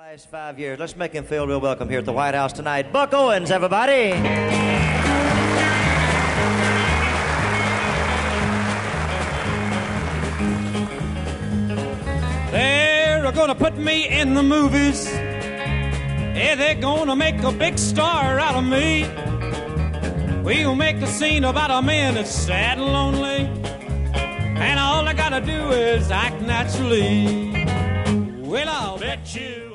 Last 5 years. Let's make him feel real welcome here at the White House tonight. Buck Owens, everybody. They're gonna put me in the movies. Yeah, they're gonna make a big star out of me. We'll make a scene about a man that's sad and lonely, and all I gotta do is act naturally. Well, I'll bet you